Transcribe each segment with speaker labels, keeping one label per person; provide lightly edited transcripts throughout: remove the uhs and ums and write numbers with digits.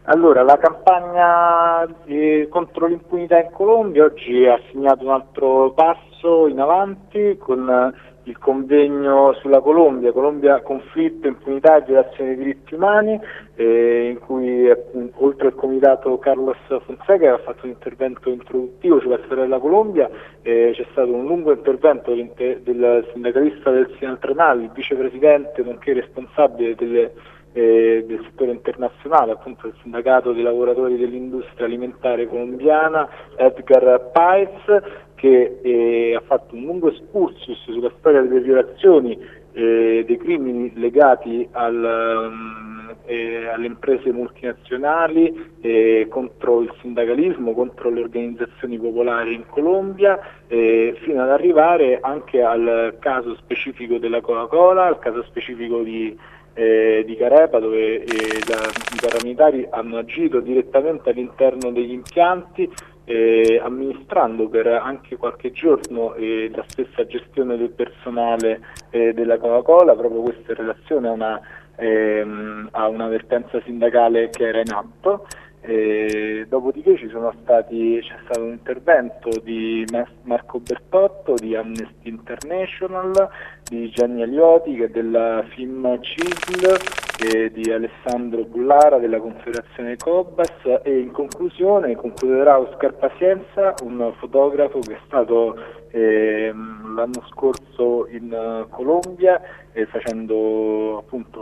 Speaker 1: Allora, la campagna contro l'impunità in Colombia oggi ha segnato un altro passo in avanti con il convegno sulla Colombia, Colombia, conflitto, impunità e violazione dei diritti umani, in cui oltre al comitato Carlos Fonseca che ha fatto un intervento introduttivo sulla storia della Colombia, c'è stato un lungo intervento del sindacalista del Sinaltranal, il vicepresidente nonché responsabile del settore internazionale, appunto del sindacato dei lavoratori dell'industria alimentare colombiana, Edgar Paez, che ha fatto un lungo excursus sulla storia delle violazioni dei crimini legati alle imprese multinazionali, contro il sindacalismo, contro le organizzazioni popolari in Colombia, fino ad arrivare anche al caso specifico della Coca-Cola, al caso specifico di Carepa, dove i paramilitari hanno agito direttamente all'interno degli impianti, amministrando per anche qualche giorno la stessa gestione del personale della Coca-Cola, proprio questa in relazione a una vertenza sindacale che era in atto. Dopodiché c'è stato un intervento di Marco Bertotto, di Amnesty International, di Gianni Alioti, che è della FIM CISL, di Alessandro Bullara della Confederazione Cobas, e in conclusione concluderà Oscar Pazienza, un fotografo che è stato l'anno scorso in Colombia facendo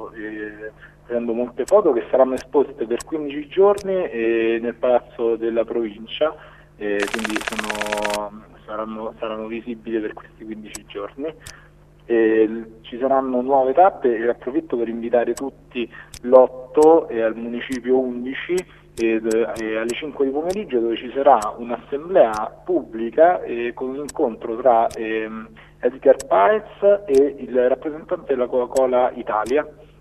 Speaker 1: molte foto che saranno esposte per 15 giorni nel palazzo della provincia, quindi saranno visibili per questi 15 giorni. Ci saranno nuove tappe e approfitto per invitare tutti l'8 e al municipio 11 alle 5 di pomeriggio, dove ci sarà un'assemblea pubblica con un incontro tra Edgar Paez e il rappresentante della Coca-Cola Italia.